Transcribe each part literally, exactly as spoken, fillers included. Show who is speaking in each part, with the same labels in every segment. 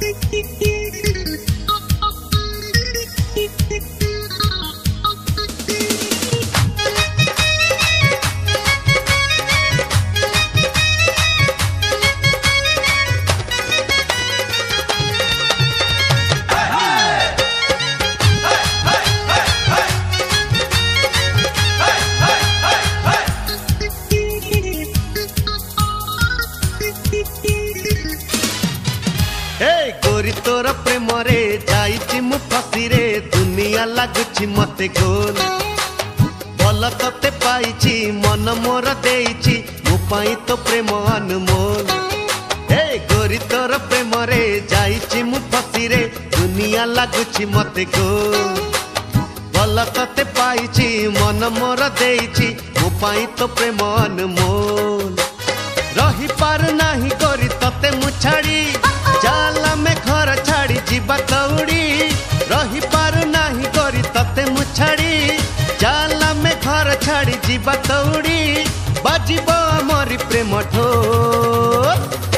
Speaker 1: गोरी तोर प्रेम रे जाइछि मु फसी रे दुनिया लागुछि मते गोल भल तते पाइछि मन मोर देइछि मु पाई तो प्रेम अनमोल। हे गोरी तोर प्रेम रे जाइछि मु फसी रे दुनिया लागुछि मते गोल भल तते पाइछि मन मोर देइछि मु पाई तो प्रेम अनमोल। रही पार नाही गोरी तते मु छाड़ी जाला में घर छाड़ी जीवा दौड़ी रही पार नाही गोरी तते मु छाड़ी जाला में घर छाड़ी जीवा दौड़ी बाजिब मोरी प्रेम ढोल।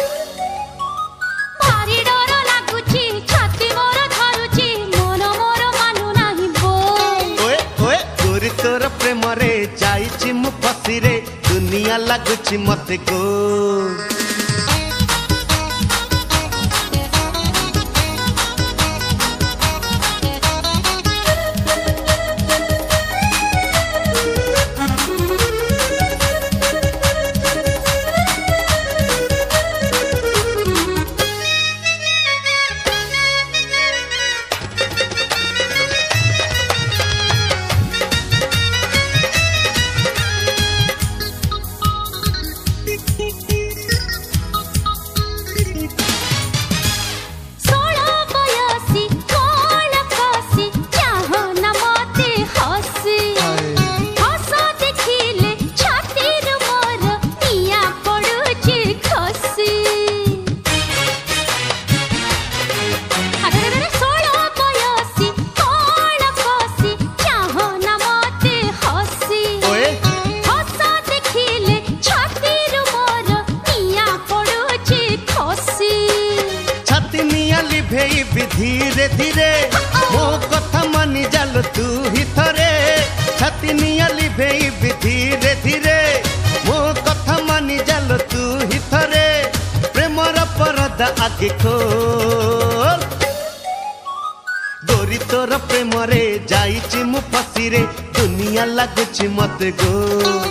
Speaker 2: भारी डर लागुछि छाती मोर धरुछि मन मोर मानु नाही बोल।
Speaker 1: ओए ओए गोरी तोर प्रेम रे जाइछि मु फसी रे दुनिया लागुछि मते गोल। धीरे धीरे मो कथा मानी जाल तू ही थरे छाती निया लिभेई भी धीरे धीरे मो कथा मानी जाल तू ही थरे प्रेमर परदा आगे खोल। गोरी तोर प्रेम रे जाइछि मु फसी रे दुनिया लागुछि मते गोल।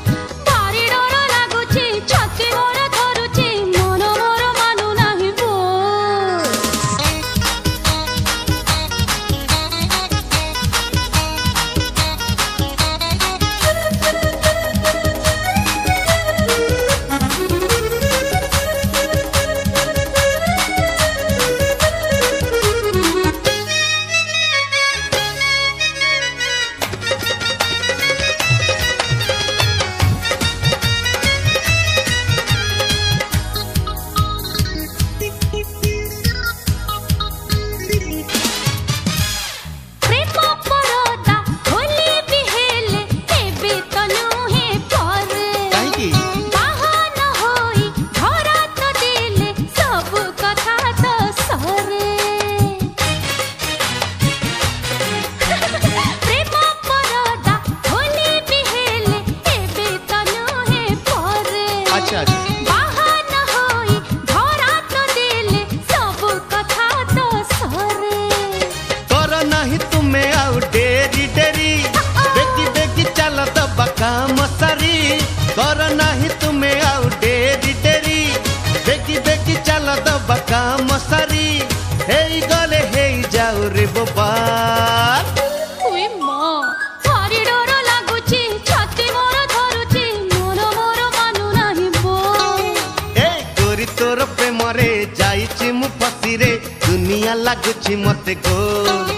Speaker 1: कर नाही तुम्हें आउ डेरी डेरी बेगी बेगी चल दबा काम सारी हे गले हे जाऊ रे बोबाल।
Speaker 2: ओए मां भारी डर लागुची छाती मोर धरुची मोर मोर मानु नाही बोल।
Speaker 1: ए गोरी तोर प्रेम रे जाइछि मु फसी रे दुनिया लागुची मते गोल।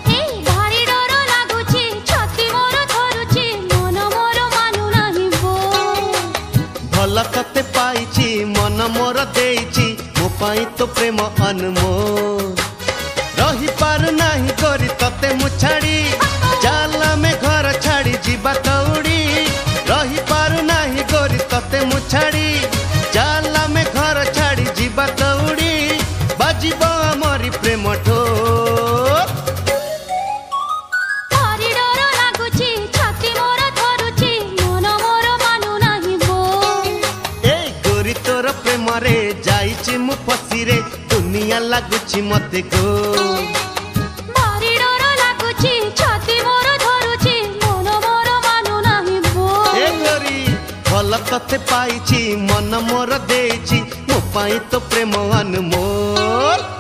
Speaker 1: भल तते पाइछि मन मोर देइछि मो पाई तो प्रेम अनमोल। रही पार नाही गोरी तते मु छाड़ी जाला में घर छाड़ी जीवा दौड़ी रही पार नाही गोरी तते मु छाड़ी जाला में घर छाड़ी जीवा दौड़ी बाजिब मु फसी रे दुनिया लगुची मते गोल
Speaker 2: भारी डर लागुची छाती मोर धरुची मन मोर मानु नाही बोल
Speaker 1: ए गोरी भल तते पाइची मन मोर देइची मो पाई तो प्रेम अनमोल।